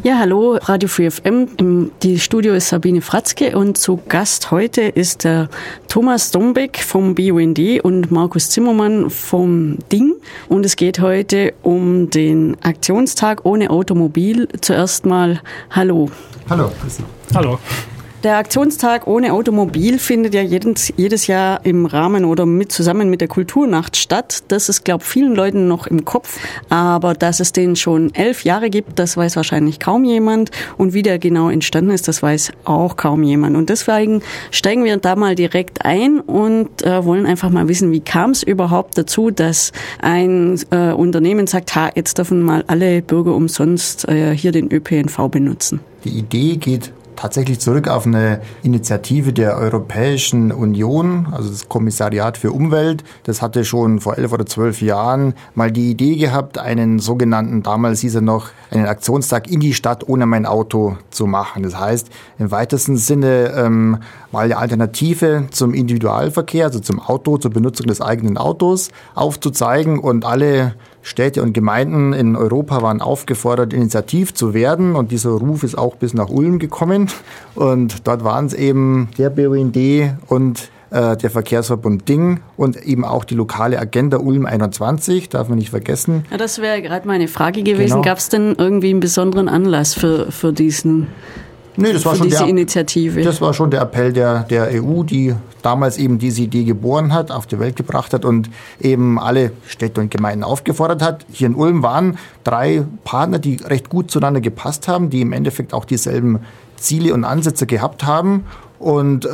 Ja, hallo, Radio Free FM. Die Studio ist Sabine Fratzke und zu Gast heute ist der Thomas Dombeck vom BUND und Markus Zimmermann vom DING. Und es geht heute um den Aktionstag ohne Automobil. Zuerst mal hallo. Hallo, grüß Sie. Hallo. Der Aktionstag ohne Automobil findet ja jedes Jahr im Rahmen oder zusammen mit der Kulturnacht statt. Das ist, glaube ich, vielen Leuten noch im Kopf. Aber dass es den schon 11 Jahre gibt, das weiß wahrscheinlich kaum jemand. Und wie der genau entstanden ist, das weiß auch kaum jemand. Und deswegen steigen wir da mal direkt ein und wollen einfach mal wissen, wie kam es überhaupt dazu, dass ein Unternehmen sagt, jetzt dürfen mal alle Bürger umsonst hier den ÖPNV benutzen. Die Idee geht tatsächlich zurück auf eine Initiative der Europäischen Union, also das Kommissariat für Umwelt. Das hatte schon vor 11 oder 12 Jahren mal die Idee gehabt, einen sogenannten, damals hieß er noch, einen Aktionstag in die Stadt ohne mein Auto zu machen. Das heißt, im weitesten Sinne mal eine Alternative zum Individualverkehr, also zum Auto, zur Benutzung des eigenen Autos aufzuzeigen, und alle Städte und Gemeinden in Europa waren aufgefordert, initiativ zu werden, und dieser Ruf ist auch bis nach Ulm gekommen, und dort waren es eben der BUND und der Verkehrsverbund DING und eben auch die lokale Agenda Ulm 21, darf man nicht vergessen. Ja, das wäre gerade meine Frage gewesen. Genau. Gab es denn irgendwie einen besonderen Anlass für diesen? Nee, das war schon diese Initiative. Das war schon der Appell der EU, die damals eben diese Idee geboren hat, auf die Welt gebracht hat und eben alle Städte und Gemeinden aufgefordert hat. Hier in Ulm waren 3 Partner, die recht gut zueinander gepasst haben, die im Endeffekt auch dieselben Ziele und Ansätze gehabt haben. Und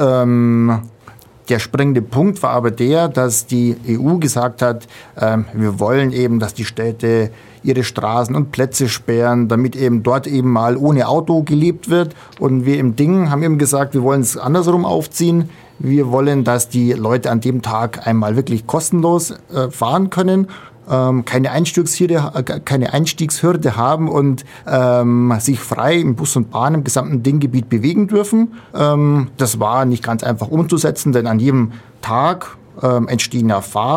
der springende Punkt war aber der, dass die EU gesagt hat, wir wollen eben, dass die Städte ihre Straßen und Plätze sperren, damit eben dort eben mal ohne Auto gelebt wird. Und wir im DING haben eben gesagt, wir wollen es andersrum aufziehen. Wir wollen, dass die Leute an dem Tag einmal wirklich kostenlos fahren können, keine Einstiegshürde haben und sich frei im Bus und Bahn im gesamten DING-Gebiet bewegen dürfen. Das war nicht ganz einfach umzusetzen, denn an jedem Tag entstehen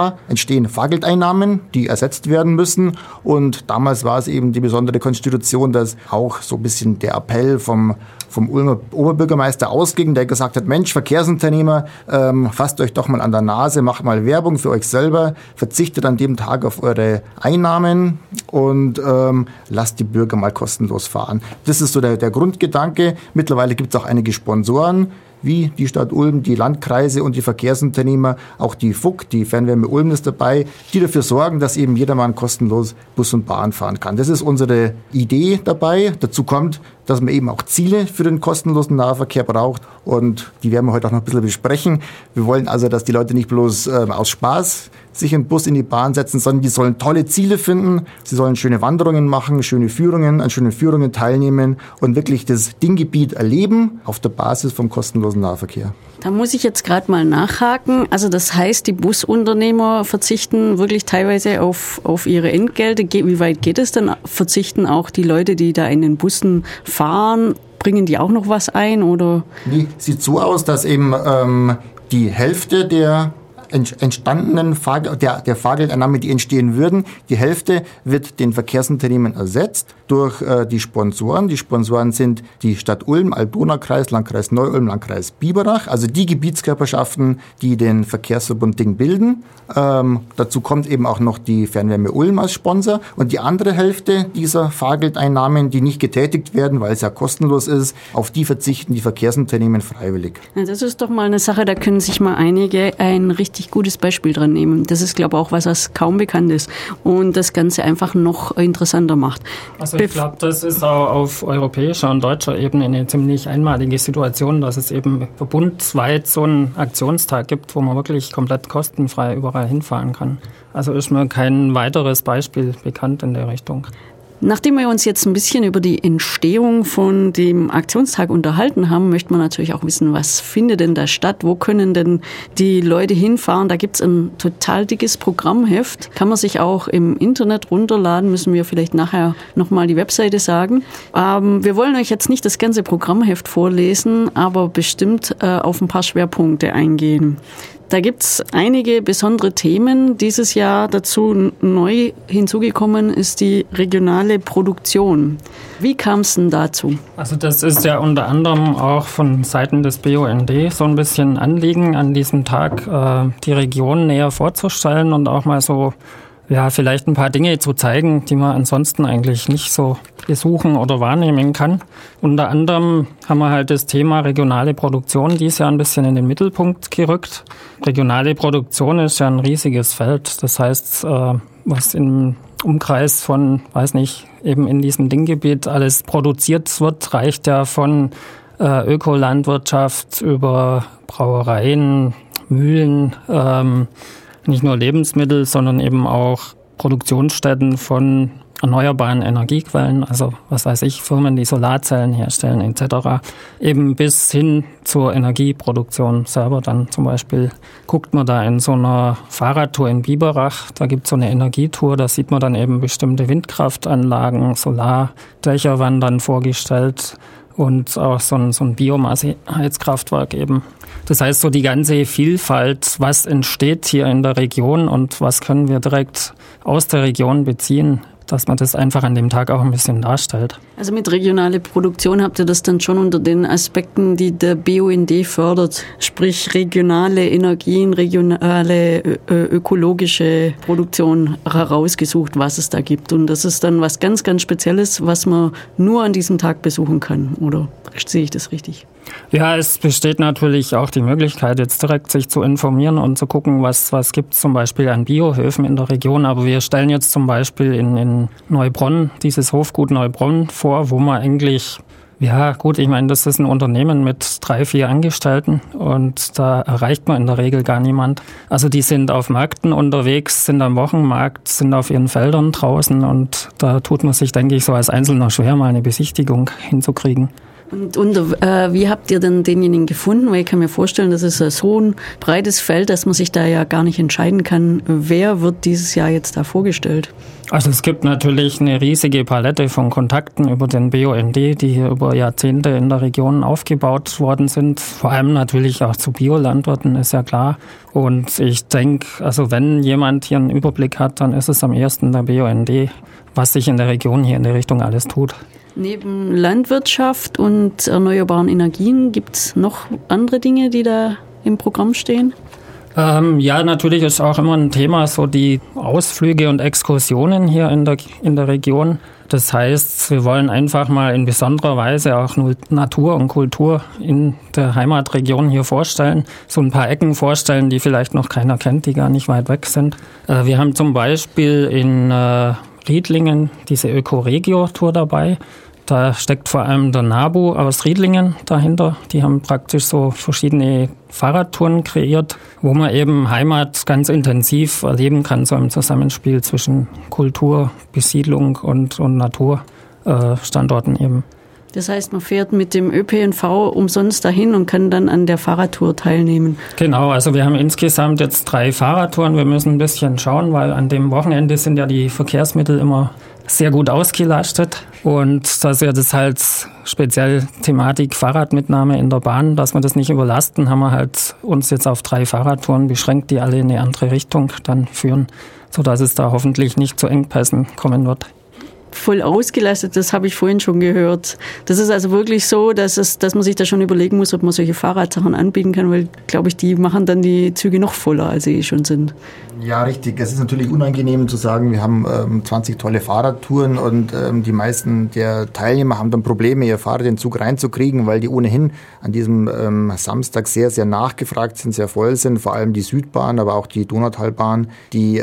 Fahrgeldeinnahmen, die ersetzt werden müssen. Und damals war es eben die besondere Konstitution, dass auch so ein bisschen der Appell vom Ulmer Oberbürgermeister ausging, der gesagt hat, Mensch, Verkehrsunternehmer, fasst euch doch mal an der Nase, macht mal Werbung für euch selber, verzichtet an dem Tag auf eure Einnahmen und lasst die Bürger mal kostenlos fahren. Das ist so der Grundgedanke. Mittlerweile gibt es auch einige Sponsoren, wie die Stadt Ulm, die Landkreise und die Verkehrsunternehmer, auch die FUK, die Fernwärme Ulm ist dabei, die dafür sorgen, dass eben jedermann kostenlos Bus und Bahn fahren kann. Das ist unsere Idee dabei. Dazu kommt, dass man eben auch Ziele für den kostenlosen Nahverkehr braucht, und die werden wir heute auch noch ein bisschen besprechen. Wir wollen also, dass die Leute nicht bloß aus Spaß sich im Bus in die Bahn setzen, sondern die sollen tolle Ziele finden. Sie sollen schöne Wanderungen machen, schöne Führungen, an schönen Führungen teilnehmen und wirklich das Dinggebiet erleben auf der Basis vom kostenlosen Nahverkehr. Da muss ich jetzt gerade mal nachhaken. Also das heißt, die Busunternehmer verzichten wirklich teilweise auf ihre Entgelte. Wie weit geht es denn? Verzichten auch die Leute, die da in den Bussen fahren, bringen die auch noch was ein? Oder? Nee, sieht so aus, dass eben die Hälfte der entstandenen der Fahrgeldeinnahme, die entstehen würden, die Hälfte wird den Verkehrsunternehmen ersetzt durch die Sponsoren. Die Sponsoren sind die Stadt Ulm, Alb-Donau-Kreis, Landkreis Neu-Ulm, Landkreis Biberach, also die Gebietskörperschaften, die den Verkehrsverbund DING bilden. Dazu kommt eben auch noch die Fernwärme Ulm als Sponsor, und die andere Hälfte dieser Fahrgeldeinnahmen, die nicht getätigt werden, weil es ja kostenlos ist, auf die verzichten die Verkehrsunternehmen freiwillig. Ja, das ist doch mal eine Sache, da können sich mal einige ein richtig gutes Beispiel dran nehmen. Das ist, glaube ich, auch was kaum bekannt ist und das Ganze einfach noch interessanter macht. Also ich glaube, das ist auch auf europäischer und deutscher Ebene eine ziemlich einmalige Situation, dass es eben verbundweit so einen Aktionstag gibt, wo man wirklich komplett kostenfrei überall hinfahren kann. Also ist mir kein weiteres Beispiel bekannt in der Richtung. Nachdem wir uns jetzt ein bisschen über die Entstehung von dem Aktionstag unterhalten haben, möchte man natürlich auch wissen, was findet denn da statt? Wo können denn die Leute hinfahren? Da gibt's ein total dickes Programmheft. Kann man sich auch im Internet runterladen, müssen wir vielleicht nachher nochmal die Webseite sagen. Wir wollen euch jetzt nicht das ganze Programmheft vorlesen, aber bestimmt auf ein paar Schwerpunkte eingehen. Da gibt's einige besondere Themen. Dieses Jahr dazu neu hinzugekommen ist die regionale Produktion. Wie kam es denn dazu? Also das ist ja unter anderem auch von Seiten des BUND so ein bisschen Anliegen, an diesem Tag die Region näher vorzustellen und auch mal so vielleicht ein paar Dinge zu zeigen, die man ansonsten eigentlich nicht so besuchen oder wahrnehmen kann. Unter anderem haben wir halt das Thema regionale Produktion dieses Jahr ein bisschen in den Mittelpunkt gerückt. Regionale Produktion ist ja ein riesiges Feld. Das heißt, was im Umkreis von, eben in diesem Dinggebiet alles produziert wird, reicht ja von Ökolandwirtschaft über Brauereien, Mühlen, nicht nur Lebensmittel, sondern eben auch Produktionsstätten von erneuerbaren Energiequellen, also Firmen, die Solarzellen herstellen etc. Eben bis hin zur Energieproduktion selber dann zum Beispiel. Guckt man da in so einer Fahrradtour in Biberach, da gibt es so eine Energietour, da sieht man dann eben bestimmte Windkraftanlagen, Solardächer werden dann vorgestellt und auch so ein Biomasse-Heizkraftwerk eben. Das heißt, so die ganze Vielfalt, was entsteht hier in der Region und was können wir direkt aus der Region beziehen, dass man das einfach an dem Tag auch ein bisschen darstellt. Also mit regionaler Produktion habt ihr das dann schon unter den Aspekten, die der BUND fördert, sprich regionale Energien, regionale ökologische Produktion herausgesucht, was es da gibt. Und das ist dann was ganz, ganz Spezielles, was man nur an diesem Tag besuchen kann. Oder sehe ich das richtig? Ja, es besteht natürlich auch die Möglichkeit, jetzt direkt sich zu informieren und zu gucken, was gibt es zum Beispiel an Biohöfen in der Region. Aber wir stellen jetzt zum Beispiel in Neubronn dieses Hofgut Neubronn vor, wo man eigentlich, das ist ein Unternehmen mit 3-4 Angestellten und da erreicht man in der Regel gar niemand. Also die sind auf Märkten unterwegs, sind am Wochenmarkt, sind auf ihren Feldern draußen und da tut man sich, denke ich, so als Einzelner schwer, mal eine Besichtigung hinzukriegen. Und wie habt ihr denn denjenigen gefunden? Weil ich kann mir vorstellen, das ist so ein breites Feld, dass man sich da ja gar nicht entscheiden kann, wer wird dieses Jahr jetzt da vorgestellt? Also es gibt natürlich eine riesige Palette von Kontakten über den BUND, die hier über Jahrzehnte in der Region aufgebaut worden sind. Vor allem natürlich auch zu Biolandwirten, ist ja klar. Und ich denke, also wenn jemand hier einen Überblick hat, dann ist es am ehesten der BUND, was sich in der Region hier in der Richtung alles tut. Neben Landwirtschaft und erneuerbaren Energien gibt es noch andere Dinge, die da im Programm stehen? Ja, natürlich ist auch immer ein Thema so die Ausflüge und Exkursionen hier in der Region. Das heißt, wir wollen einfach mal in besonderer Weise auch Natur und Kultur in der Heimatregion hier vorstellen. So ein paar Ecken vorstellen, die vielleicht noch keiner kennt, die gar nicht weit weg sind. Wir haben zum Beispiel in Riedlingen diese Öko-Regio-Tour dabei. Da steckt vor allem der NABU aus Riedlingen dahinter. Die haben praktisch so verschiedene Fahrradtouren kreiert, wo man eben Heimat ganz intensiv erleben kann, so im Zusammenspiel zwischen Kultur, Besiedlung und Naturstandorten eben. Das heißt, man fährt mit dem ÖPNV umsonst dahin und kann dann an der Fahrradtour teilnehmen. Genau, also wir haben insgesamt jetzt 3 Fahrradtouren. Wir müssen ein bisschen schauen, weil an dem Wochenende sind ja die Verkehrsmittel immer sehr gut ausgelastet. Und da ist ja das halt speziell Thematik Fahrradmitnahme in der Bahn, dass wir das nicht überlasten, haben wir halt uns jetzt auf 3 Fahrradtouren beschränkt, die alle in eine andere Richtung dann führen, sodass es da hoffentlich nicht zu Engpässen kommen wird. Voll ausgelastet, das habe ich vorhin schon gehört. Das ist also wirklich so, dass man sich da schon überlegen muss, ob man solche Fahrradsachen anbieten kann, weil, glaube ich, die machen dann die Züge noch voller, als sie schon sind. Ja, richtig. Es ist natürlich unangenehm zu sagen, wir haben 20 tolle Fahrradtouren und die meisten der Teilnehmer haben dann Probleme, ihr Fahrrad in den Zug reinzukriegen, weil die ohnehin an diesem Samstag sehr, sehr nachgefragt sind, sehr voll sind. Vor allem die Südbahn, aber auch die Donautalbahn, die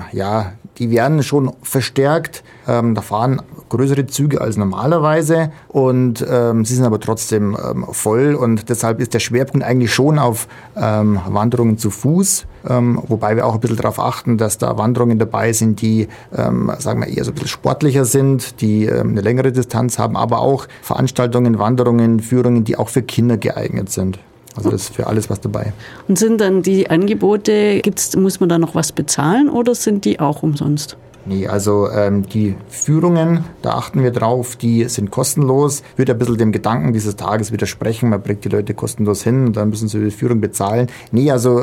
werden schon verstärkt. Da fahren größere Züge als normalerweise und sie sind aber trotzdem voll und deshalb ist der Schwerpunkt eigentlich schon auf Wanderungen zu Fuß, wobei wir auch ein bisschen darauf achten, dass da Wanderungen dabei sind, die eher so ein bisschen sportlicher sind, die eine längere Distanz haben, aber auch Veranstaltungen, Wanderungen, Führungen, die auch für Kinder geeignet sind. Also das ist für alles was dabei. Und sind dann die Angebote, muss man da noch was bezahlen oder sind die auch umsonst? Nee, also die Führungen, da achten wir drauf, die sind kostenlos. Würde ein bisschen dem Gedanken dieses Tages widersprechen, man bringt die Leute kostenlos hin und dann müssen sie die Führung bezahlen. Nee, also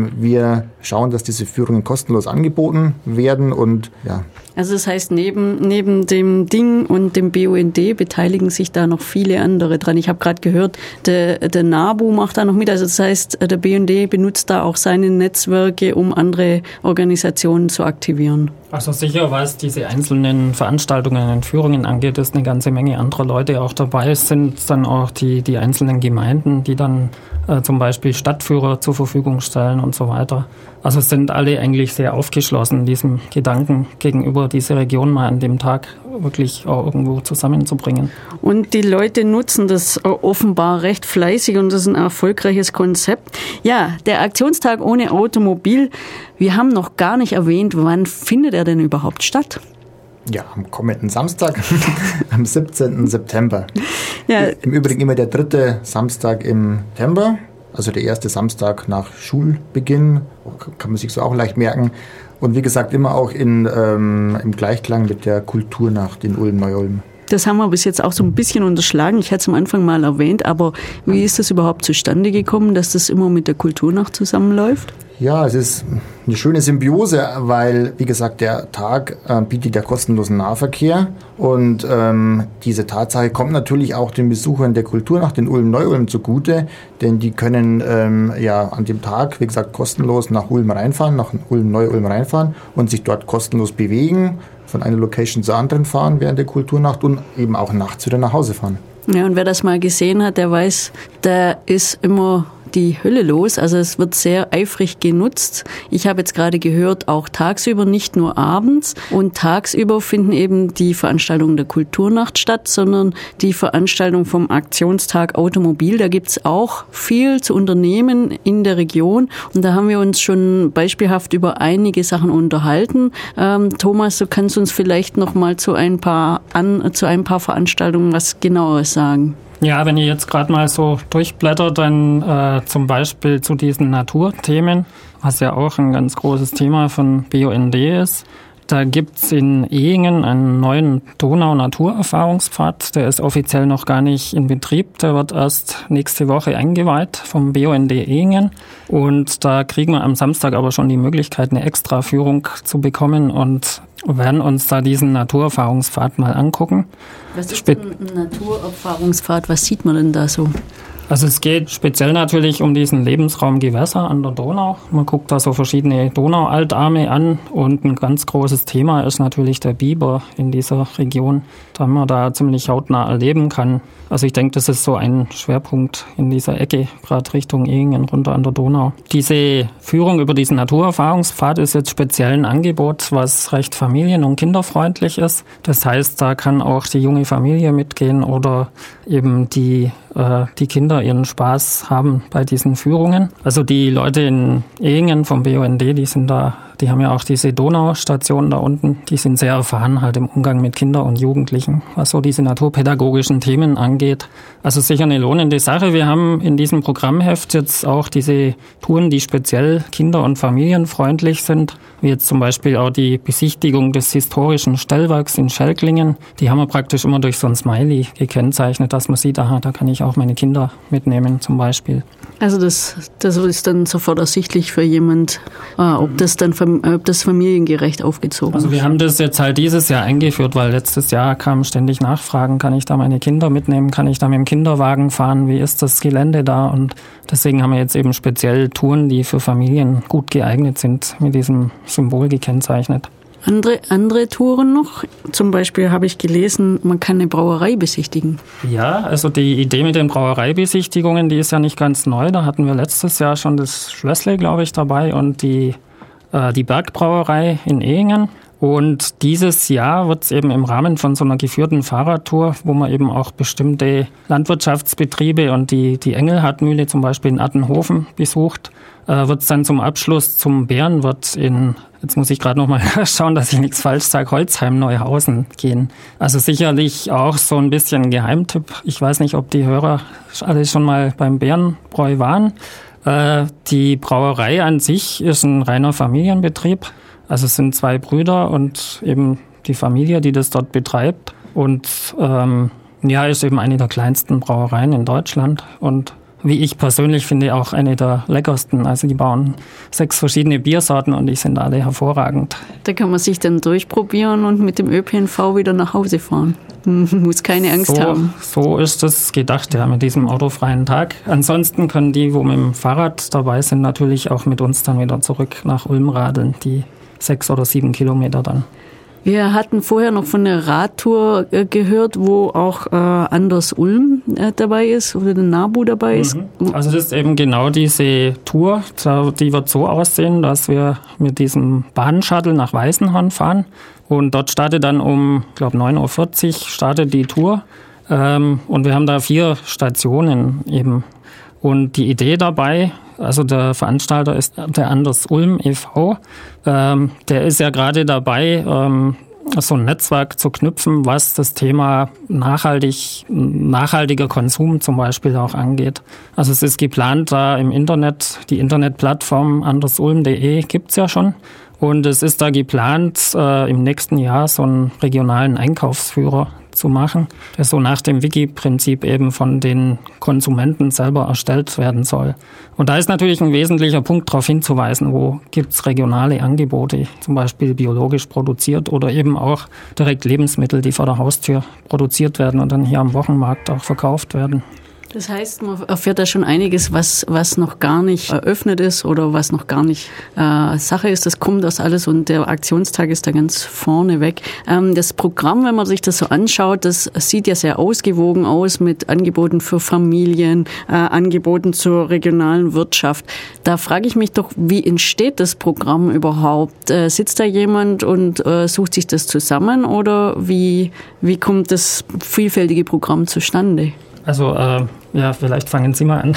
wir schauen, dass diese Führungen kostenlos angeboten werden und ja. Also das heißt, neben dem Ding und dem BUND beteiligen sich da noch viele andere dran. Ich habe gerade gehört, der NABU macht da noch mit. Also das heißt, der BUND benutzt da auch seine Netzwerke, um andere Organisationen zu aktivieren. Also sicher, was diese einzelnen Veranstaltungen und Führungen angeht, ist eine ganze Menge anderer Leute auch dabei. Es sind dann auch die einzelnen Gemeinden, die dann zum Beispiel Stadtführer zur Verfügung stellen und so weiter. Also es sind alle eigentlich sehr aufgeschlossen, diesem Gedanken gegenüber diese Region mal an dem Tag wirklich auch irgendwo zusammenzubringen. Und die Leute nutzen das offenbar recht fleißig und das ist ein erfolgreiches Konzept. Ja, der Aktionstag ohne Automobil, wir haben noch gar nicht erwähnt, wann findet er denn überhaupt statt? Ja, am kommenden Samstag, am 17. September. Ja. Im Übrigen immer der 3. Samstag im September, also der erste Samstag nach Schulbeginn, kann man sich so auch leicht merken. Und wie gesagt, immer auch im Gleichklang mit der Kulturnacht in Ulm-Neu-Ulm. Das haben wir bis jetzt auch so ein bisschen unterschlagen. Ich hatte es am Anfang mal erwähnt, aber wie ist das überhaupt zustande gekommen, dass das immer mit der Kulturnacht zusammenläuft? Ja, es ist eine schöne Symbiose, weil, wie gesagt, der Tag bietet ja kostenlosen Nahverkehr und diese Tatsache kommt natürlich auch den Besuchern der Kulturnacht in Ulm-Neu-Ulm zugute, denn die können an dem Tag, wie gesagt, kostenlos nach Ulm reinfahren, nach Ulm-Neu-Ulm reinfahren und sich dort kostenlos bewegen, von einer Location zur anderen fahren während der Kulturnacht und eben auch nachts wieder nach Hause fahren. Ja, und wer das mal gesehen hat, der weiß, da ist immer die Hölle los. Also es wird sehr eifrig genutzt. Ich habe jetzt gerade gehört, auch tagsüber, nicht nur abends. Und tagsüber finden eben die Veranstaltungen der Kulturnacht statt, sondern die Veranstaltung vom Aktionstag Automobil. Da gibt's auch viel zu unternehmen in der Region. Und da haben wir uns schon beispielhaft über einige Sachen unterhalten. Thomas, du kannst uns vielleicht noch mal zu ein paar Veranstaltungen was Genaueres sagen. Ja, wenn ihr jetzt gerade mal so durchblättert, dann zum Beispiel zu diesen Naturthemen, was ja auch ein ganz großes Thema von BUND ist. Da gibt's in Ehingen einen neuen Donau-Naturerfahrungspfad. Der ist offiziell noch gar nicht in Betrieb. Der wird erst nächste Woche eingeweiht vom BUND Ehingen. Und da kriegen wir am Samstag aber schon die Möglichkeit, eine Extraführung zu bekommen und werden uns da diesen Naturerfahrungspfad mal angucken. Was ist denn ein Naturerfahrungspfad? Was sieht man denn da so? Also es geht speziell natürlich um diesen Lebensraum Gewässer an der Donau. Man guckt da so verschiedene Donaualtarme an und ein ganz großes Thema ist natürlich der Biber in dieser Region, da man da ziemlich hautnah erleben kann. Also ich denke, das ist so ein Schwerpunkt in dieser Ecke, gerade Richtung Ehingen runter an der Donau. Diese Führung über diesen Naturerfahrungspfad ist jetzt speziell ein Angebot, was recht familien- und kinderfreundlich ist. Das heißt, da kann auch die junge Familie mitgehen oder eben die Kinder ihren Spaß haben bei diesen Führungen. Also die Leute in Ehingen vom BUND, die haben ja auch diese Donaustation da unten, die sind sehr erfahren halt im Umgang mit Kindern und Jugendlichen, was so diese naturpädagogischen Themen angeht. Also sicher eine lohnende Sache. Wir haben in diesem Programmheft jetzt auch diese Touren, die speziell kinder- und familienfreundlich sind, wie jetzt zum Beispiel auch die Besichtigung des historischen Stellwerks in Schelklingen. Die haben wir praktisch immer durch so ein Smiley gekennzeichnet, dass man sieht, aha, da kann ich auch meine Kinder mitnehmen zum Beispiel. Also das ist dann sofort ersichtlich für jemand, ob das familiengerecht aufgezogen ist. Also wir haben das jetzt halt dieses Jahr eingeführt, weil letztes Jahr kamen ständig Nachfragen, kann ich da meine Kinder mitnehmen, kann ich da mit dem Kinderwagen fahren, wie ist das Gelände da? Und deswegen haben wir jetzt eben speziell Touren, die für Familien gut geeignet sind, mit diesem Symbol gekennzeichnet. Andere Touren noch? Zum Beispiel habe ich gelesen, man kann eine Brauerei besichtigen. Ja, also die Idee mit den Brauereibesichtigungen, die ist ja nicht ganz neu. Da hatten wir letztes Jahr schon das Schlössle, glaube ich, dabei und die Bergbrauerei in Ehingen. Und dieses Jahr wird es eben im Rahmen von so einer geführten Fahrradtour, wo man eben auch bestimmte Landwirtschaftsbetriebe und die Engelhardmühle zum Beispiel in Attenhofen besucht, wird es dann zum Abschluss zum Bärenwirt jetzt muss ich gerade noch mal schauen, dass ich nichts falsch sage, Holzheim-Neuhausen gehen. Also sicherlich auch so ein bisschen ein Geheimtipp. Ich weiß nicht, ob die Hörer alle schon mal beim Bärenbräu waren. Die Brauerei an sich ist ein reiner Familienbetrieb. Also es sind 2 Brüder und eben die Familie, die das dort betreibt. Und ist eben eine der kleinsten Brauereien in Deutschland und wie ich persönlich finde, auch eine der leckersten. Also die bauen 6 verschiedene Biersorten und die sind alle hervorragend. Da kann man sich dann durchprobieren und mit dem ÖPNV wieder nach Hause fahren. Muss keine Angst haben. So ist es gedacht, ja, mit diesem autofreien Tag. Ansonsten können die, wo mit dem Fahrrad dabei sind, natürlich auch mit uns dann wieder zurück nach Ulm radeln, die 6 oder 7 Kilometer dann. Wir hatten vorher noch von der Radtour gehört, wo auch Anders Ulm dabei ist oder der NABU dabei ist. Also das ist eben genau diese Tour, die wird so aussehen, dass wir mit diesem Bahnshuttle nach Weißenhorn fahren und dort startet dann um, ich glaube 9.40 Uhr startet die Tour und wir haben da 4 Stationen eben. Und die Idee dabei, also der Veranstalter ist der Anders Ulm e.V., der ist ja gerade dabei, so ein Netzwerk zu knüpfen, was das Thema nachhaltiger Konsum zum Beispiel auch angeht. Also es ist geplant, da im Internet, die Internetplattform andersulm.de gibt's ja schon. Und es ist da geplant, im nächsten Jahr so einen regionalen Einkaufsführer zu machen, der so nach dem Wiki-Prinzip eben von den Konsumenten selber erstellt werden soll. Und da ist natürlich ein wesentlicher Punkt darauf hinzuweisen, wo gibt's regionale Angebote, zum Beispiel biologisch produziert oder eben auch direkt Lebensmittel, die vor der Haustür produziert werden und dann hier am Wochenmarkt auch verkauft werden. Das heißt, man erfährt da schon einiges, was noch gar nicht eröffnet ist oder was noch gar nicht Sache ist. Das kommt das alles und der Aktionstag ist da ganz vorne weg. Das Programm, wenn man sich das so anschaut, das sieht ja sehr ausgewogen aus mit Angeboten für Familien, Angeboten zur regionalen Wirtschaft. Da frage ich mich doch, wie entsteht das Programm überhaupt? Sitzt da jemand und sucht sich das zusammen oder wie kommt das vielfältige Programm zustande? Also, vielleicht fangen Sie mal an.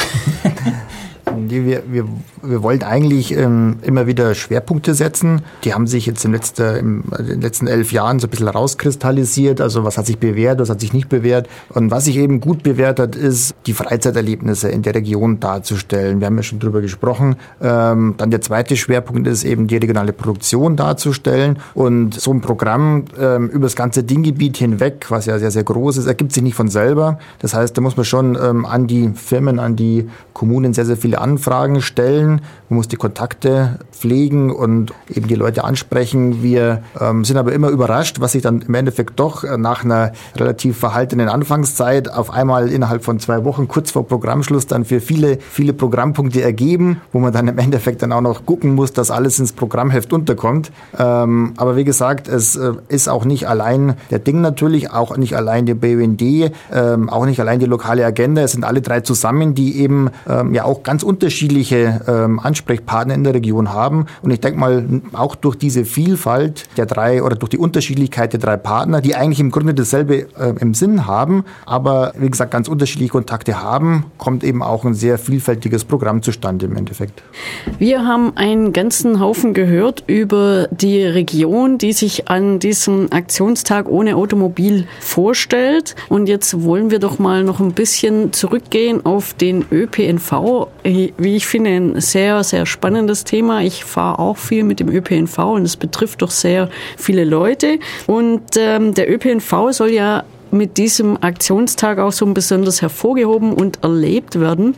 Wir wollten eigentlich immer wieder Schwerpunkte setzen. Die haben sich jetzt in den letzten 11 Jahren so ein bisschen rauskristallisiert. Also was hat sich bewährt, was hat sich nicht bewährt. Und was sich eben gut bewährt hat, ist, die Freizeiterlebnisse in der Region darzustellen. Wir haben ja schon drüber gesprochen. Dann der zweite Schwerpunkt ist eben die regionale Produktion darzustellen. Und so ein Programm über das ganze Dinggebiet hinweg, was ja sehr, sehr groß ist, ergibt sich nicht von selber. Das heißt, da muss man schon an die Firmen, an die Kommunen sehr, sehr viele Anfragen stellen. Man muss die Kontakte pflegen und eben die Leute ansprechen. Wir sind aber immer überrascht, was sich dann im Endeffekt doch nach einer relativ verhaltenen Anfangszeit auf einmal innerhalb von 2 Wochen, kurz vor Programmschluss, dann für viele, viele Programmpunkte ergeben, wo man dann im Endeffekt dann auch noch gucken muss, dass alles ins Programmheft unterkommt. Aber wie gesagt, es ist auch nicht allein der Ding natürlich, auch nicht allein der BUND, auch nicht allein die lokale Agenda. Es sind alle 3 zusammen, die eben ja auch ganz unterschiedliche Ansprechpartner in der Region haben. Und ich denke mal, auch durch diese Vielfalt der 3 oder durch die Unterschiedlichkeit der 3 Partner, die eigentlich im Grunde dasselbe im Sinn haben, aber wie gesagt ganz unterschiedliche Kontakte haben, kommt eben auch ein sehr vielfältiges Programm zustande im Endeffekt. Wir haben einen ganzen Haufen gehört über die Region, die sich an diesem Aktionstag ohne Automobil vorstellt. Und jetzt wollen wir doch mal noch ein bisschen zurückgehen auf den ÖPNV. Wie ich finde, ein sehr, sehr spannendes Thema. Ich fahre auch viel mit dem ÖPNV und es betrifft doch sehr viele Leute. Und der ÖPNV soll ja mit diesem Aktionstag auch so besonders hervorgehoben und erlebt werden.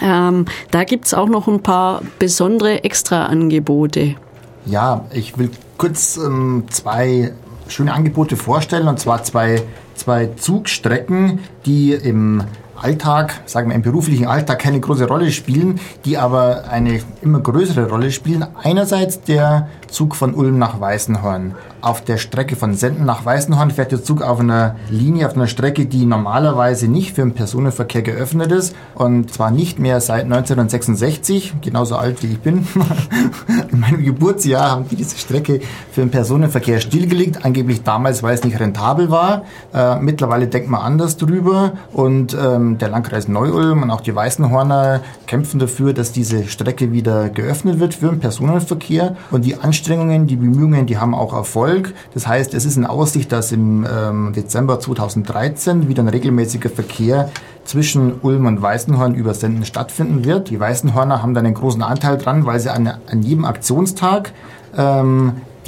Da gibt's auch noch ein paar besondere Extraangebote. Ja, ich will kurz 2 schöne Angebote vorstellen, und zwar zwei Zugstrecken, die im Alltag, sagen wir im beruflichen Alltag, keine große Rolle spielen, die aber eine immer größere Rolle spielen. Einerseits der Zug von Ulm nach Weißenhorn. Auf der Strecke von Senden nach Weißenhorn fährt der Zug auf einer Linie, auf einer Strecke, die normalerweise nicht für den Personenverkehr geöffnet ist. Und zwar nicht mehr seit 1966, genauso alt wie ich bin. In meinem Geburtsjahr haben die diese Strecke für den Personenverkehr stillgelegt. Angeblich damals, weil es nicht rentabel war. Mittlerweile denkt man anders drüber. Und der Landkreis Neu-Ulm und auch die Weißenhorner kämpfen dafür, dass diese Strecke wieder geöffnet wird für den Personenverkehr. Und die Anstrengungen, die Bemühungen, die haben auch Erfolg. Das heißt, es ist in Aussicht, dass im Dezember 2013 wieder ein regelmäßiger Verkehr zwischen Ulm und Weißenhorn über Senden stattfinden wird. Die Weißenhorner haben da einen großen Anteil dran, weil sie an jedem Aktionstag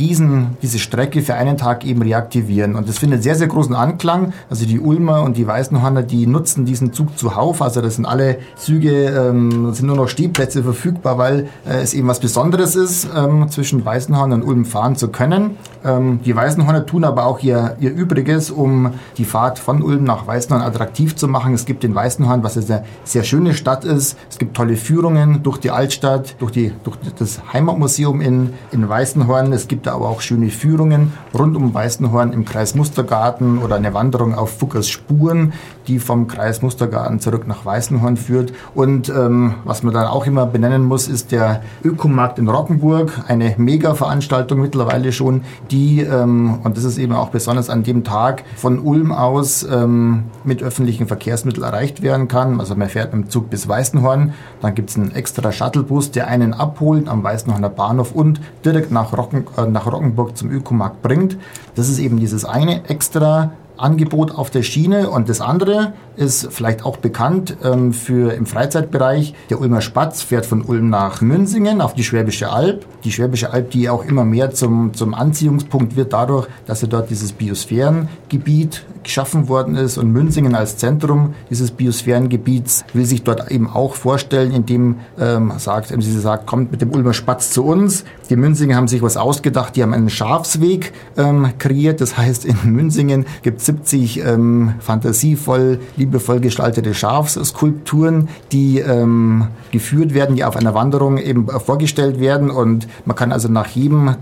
diese Strecke für einen Tag eben reaktivieren. Und das findet sehr, sehr großen Anklang. Also die Ulmer und die Weißenhorner, die nutzen diesen Zug zuhauf. Also das sind alle Züge, sind nur noch Stehplätze verfügbar, weil es eben was Besonderes ist, zwischen Weißenhorn und Ulm fahren zu können. Die Weißenhorner tun aber auch ihr Übriges, um die Fahrt von Ulm nach Weißenhorn attraktiv zu machen. Es gibt in Weißenhorn, was eine sehr schöne Stadt ist. Es gibt tolle Führungen durch die Altstadt, durch das Heimatmuseum in Weißenhorn. Es gibt aber auch schöne Führungen rund um Weißenhorn im Kreis Mustergarten oder eine Wanderung auf Fuggers Spuren, die vom Kreis Mustergarten zurück nach Weißenhorn führt. Und was man dann auch immer benennen muss, ist der Ökomarkt in Rockenburg, eine Mega-Veranstaltung mittlerweile schon, die, und das ist eben auch besonders an dem Tag, von Ulm aus mit öffentlichen Verkehrsmitteln erreicht werden kann. Also man fährt mit dem Zug bis Weißenhorn, dann gibt es einen extra Shuttlebus, der einen abholt am Weißenhorner Bahnhof und direkt nach Rockenburg zum Ökomarkt bringt. Das ist eben dieses eine extra Angebot auf der Schiene. Und das andere ist vielleicht auch bekannt im Freizeitbereich. Der Ulmer Spatz fährt von Ulm nach Münsingen auf die Schwäbische Alb. Die Schwäbische Alb, die auch immer mehr zum Anziehungspunkt wird dadurch, dass dort dieses Biosphärengebiet geschaffen worden ist. Und Münsingen als Zentrum dieses Biosphärengebiets will sich dort eben auch vorstellen, indem sie sagt, kommt mit dem Ulmer Spatz zu uns. Die Münsinger haben sich was ausgedacht. Die haben einen Schafsweg kreiert. Das heißt, in Münsingen gibt es 70 fantasievoll, liebevoll gestaltete Schafsskulpturen, die geführt werden, die auf einer Wanderung eben vorgestellt werden. Und man kann also nach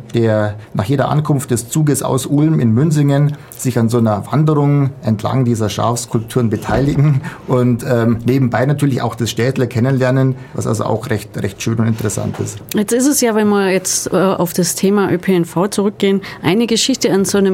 jeder Ankunft des Zuges aus Ulm in Münsingen sich an so einer Wanderung entlang dieser Schafskulpturen beteiligen und nebenbei natürlich auch das Städtle kennenlernen, was also auch recht schön und interessant ist. Jetzt ist es ja, wenn wir jetzt auf das Thema ÖPNV zurückgehen, eine Geschichte an so einem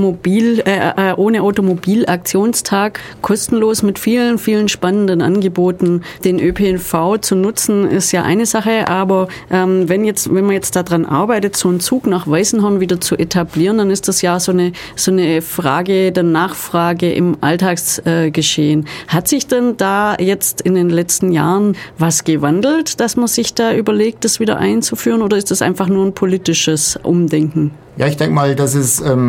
ohne Automobil-Aktionstag, kostenlos mit vielen, vielen spannenden Angeboten. Den ÖPNV zu nutzen ist ja eine Sache, aber wenn man jetzt daran arbeitet, so einen Zug nach Weißenhorn wieder zu etablieren, dann ist das ja so eine Frage der Nachfrage im Alltagsgeschehen. Hat sich denn da jetzt in den letzten Jahren was gewandelt, dass man sich da überlegt, das wieder einzuführen, oder ist das einfach nur ein politisches Umdenken? Ja, ich denke mal, dass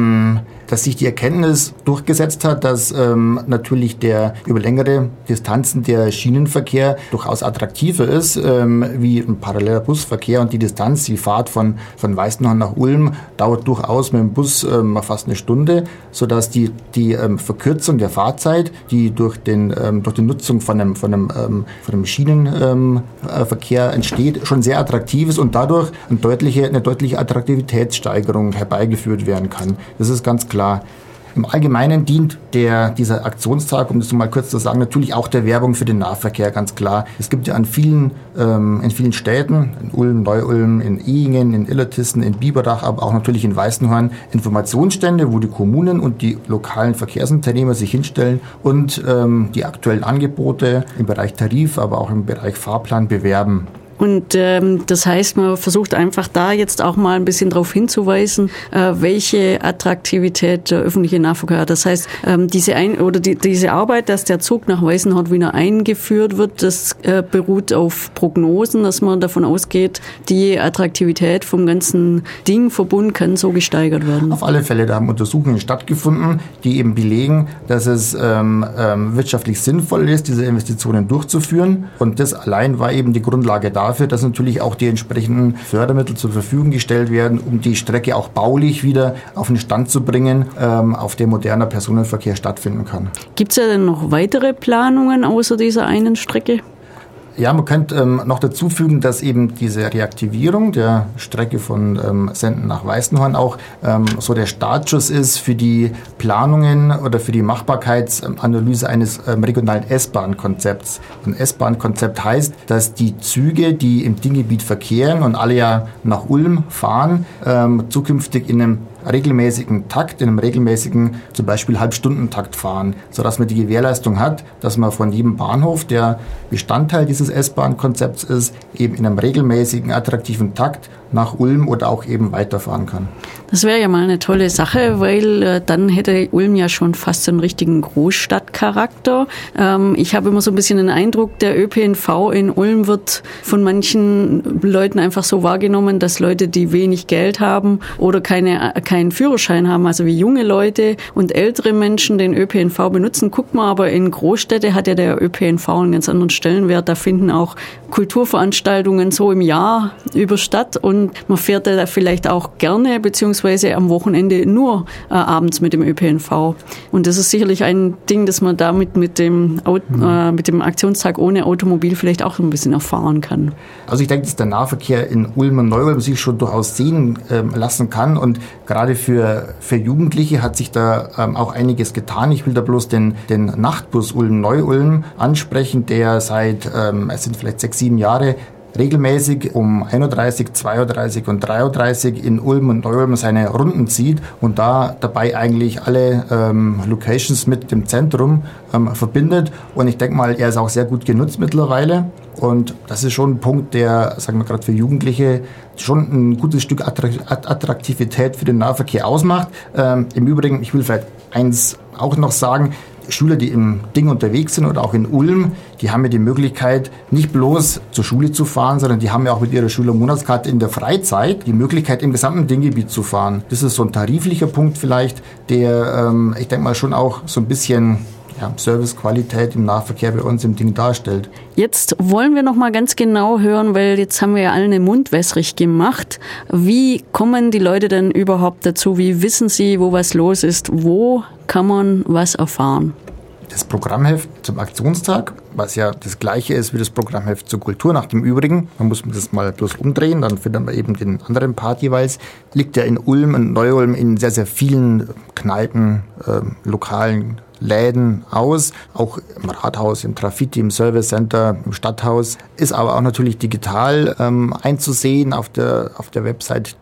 sich die Erkenntnis durchgesetzt hat, dass natürlich der über längere Distanzen der Schienenverkehr durchaus attraktiver ist, wie ein paralleler Busverkehr, und die Distanz, die Fahrt von Weißenhorn nach Ulm dauert durchaus mit dem Bus fast eine Stunde, sodass die Verkürzung der Fahrzeit, die durch die Nutzung von einem Schienenverkehr entsteht, schon sehr attraktiv ist und dadurch eine deutliche Attraktivitätssteigerung herbeigeführt werden kann. Das ist ganz klar. Im Allgemeinen dient dieser Aktionstag, um das mal kurz zu sagen, natürlich auch der Werbung für den Nahverkehr, ganz klar. Es gibt ja in vielen Städten, in Ulm, Neu-Ulm, in Ehingen, in Illertissen, in Biberach, aber auch natürlich in Weißenhorn, Informationsstände, wo die Kommunen und die lokalen Verkehrsunternehmer sich hinstellen und die aktuellen Angebote im Bereich Tarif, aber auch im Bereich Fahrplan bewerben. Und das heißt, man versucht einfach da jetzt auch mal ein bisschen darauf hinzuweisen, welche Attraktivität der öffentliche Nahverkehr hat. Das heißt, diese Arbeit, dass der Zug nach Weißenhorn wieder eingeführt wird, das beruht auf Prognosen, dass man davon ausgeht, die Attraktivität vom ganzen Verbund kann so gesteigert werden. Auf alle Fälle, da haben Untersuchungen stattgefunden, die eben belegen, dass es wirtschaftlich sinnvoll ist, diese Investitionen durchzuführen. Und das allein war eben die Grundlage dafür, dass natürlich auch die entsprechenden Fördermittel zur Verfügung gestellt werden, um die Strecke auch baulich wieder auf den Stand zu bringen, auf dem moderner Personenverkehr stattfinden kann. Gibt es ja denn noch weitere Planungen außer dieser einen Strecke? Ja, man könnte noch dazu fügen, dass eben diese Reaktivierung der Strecke von Senden nach Weißenhorn auch so der Startschuss ist für die Planungen oder für die Machbarkeitsanalyse eines regionalen S-Bahn-Konzepts. Ein S-Bahn-Konzept heißt, dass die Züge, die im Dinggebiet verkehren und alle ja nach Ulm fahren, zukünftig in einem regelmäßigen Takt, in einem regelmäßigen, zum Beispiel Halbstundentakt fahren, sodass man die Gewährleistung hat, dass man von jedem Bahnhof, der Bestandteil dieses S-Bahn-Konzepts ist, eben in einem regelmäßigen, attraktiven Takt nach Ulm oder auch eben weiterfahren kann. Das wäre ja mal eine tolle Sache, weil dann hätte Ulm ja schon fast so einen richtigen Großstadtcharakter. Ich habe immer so ein bisschen den Eindruck, der ÖPNV in Ulm wird von manchen Leuten einfach so wahrgenommen, dass Leute, die wenig Geld haben oder keinen Führerschein haben, also wie junge Leute und ältere Menschen den ÖPNV benutzen. Guckt mal, aber in Großstädte hat ja der ÖPNV einen ganz anderen Stellenwert. Da finden auch Kulturveranstaltungen so im Jahr über statt und man fährt da vielleicht auch gerne, beziehungsweise am Wochenende nur abends mit dem ÖPNV. Und das ist sicherlich ein Ding, das man damit mit dem Aktionstag ohne Automobil vielleicht auch ein bisschen erfahren kann. Also ich denke, dass der Nahverkehr in Ulm und Neu-Ulm sich schon durchaus sehen lassen kann. Und gerade für Jugendliche hat sich da auch einiges getan. Ich will da bloß den Nachtbus Ulm-Neu-Ulm ansprechen, der seit, es sind vielleicht 6-7 Jahre, regelmäßig um 31, 32 und 33 in Ulm und Neu-Ulm seine Runden zieht und da dabei eigentlich alle Locations mit dem Zentrum verbindet. Und ich denke mal, er ist auch sehr gut genutzt mittlerweile. Und das ist schon ein Punkt, der, sagen wir gerade für Jugendliche, schon ein gutes Stück Attraktivität für den Nahverkehr ausmacht. Im Übrigen, ich will vielleicht eins auch noch sagen, Schüler, die im Ding unterwegs sind oder auch in Ulm, die haben ja die Möglichkeit, nicht bloß zur Schule zu fahren, sondern die haben ja auch mit ihrer Schülermonatskarte in der Freizeit die Möglichkeit, im gesamten Dinggebiet zu fahren. Das ist so ein tariflicher Punkt vielleicht, der, ich denke mal, schon auch so ein bisschen Servicequalität im Nahverkehr bei uns im Ding darstellt. Jetzt wollen wir noch mal ganz genau hören, weil jetzt haben wir ja alle den Mund wässrig gemacht. Wie kommen die Leute denn überhaupt dazu? Wie wissen sie, wo was los ist? Wo kann man was erfahren? Das Programmheft zum Aktionstag, was ja das gleiche ist wie das Programmheft zur Kulturnacht im Übrigen, man muss das mal bloß umdrehen, dann findet man eben den anderen Part jeweils, liegt ja in Ulm und Neu-Ulm in sehr, sehr vielen Kneipen, lokalen Läden aus, auch im Rathaus, im Graffiti, im Service Center, im Stadthaus, ist aber auch natürlich digital einzusehen auf der Website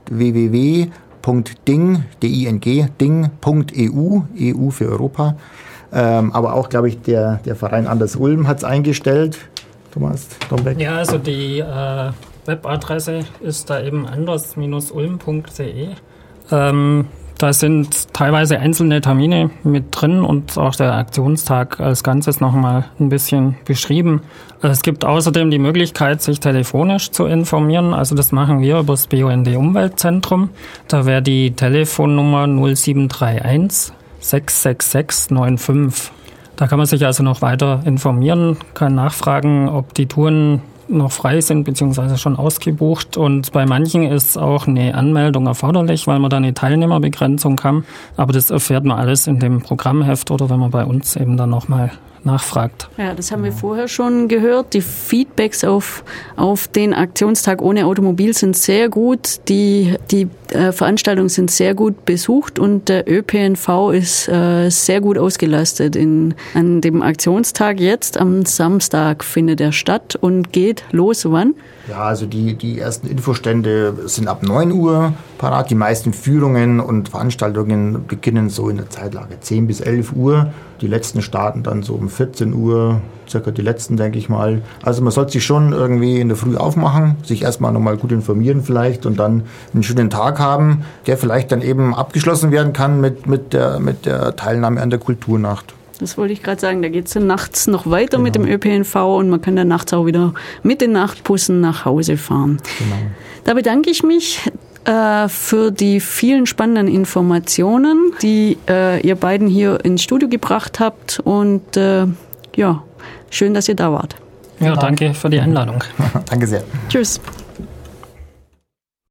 www.ding.eu, EU für Europa. Aber auch, glaube ich, der Verein Anders Ulm hat es eingestellt. Thomas Dombeck. Ja, also die Webadresse ist da eben anders-ulm.de. Da sind teilweise einzelne Termine mit drin und auch der Aktionstag als Ganzes nochmal ein bisschen beschrieben. Es gibt außerdem die Möglichkeit, sich telefonisch zu informieren. Also das machen wir über das BUND Umweltzentrum. Da wäre die Telefonnummer 0731 666 95. Da kann man sich also noch weiter informieren, kann nachfragen, ob die Touren noch frei sind bzw. schon ausgebucht. Und bei manchen ist auch eine Anmeldung erforderlich, weil man da eine Teilnehmerbegrenzung haben. Aber das erfährt man alles in dem Programmheft oder wenn man bei uns eben dann nochmal nachfragt. Ja, das haben wir vorher schon gehört. Die Feedbacks auf den Aktionstag ohne Automobil sind sehr gut. Die Veranstaltungen sind sehr gut besucht und der ÖPNV ist sehr gut ausgelastet. An dem Aktionstag jetzt am Samstag findet er statt und geht los wann? Ja, also die ersten Infostände sind ab 9 Uhr parat. Die meisten Führungen und Veranstaltungen beginnen so in der Zeitlage 10 bis 11 Uhr. Die letzten starten dann so um 14 Uhr, circa die letzten, denke ich mal. Also man sollte sich schon irgendwie in der Früh aufmachen, sich erstmal nochmal gut informieren vielleicht und dann einen schönen Tag haben, der vielleicht dann eben abgeschlossen werden kann mit der Teilnahme an der Kulturnacht. Das wollte ich gerade sagen, da geht es dann nachts noch weiter mit dem ÖPNV und man kann dann nachts auch wieder mit den Nachtbussen nach Hause fahren. Genau. Da bedanke ich mich für die vielen spannenden Informationen, die ihr beiden hier ins Studio gebracht habt und schön, dass ihr da wart. Ja, danke für die Einladung. Danke sehr. Tschüss.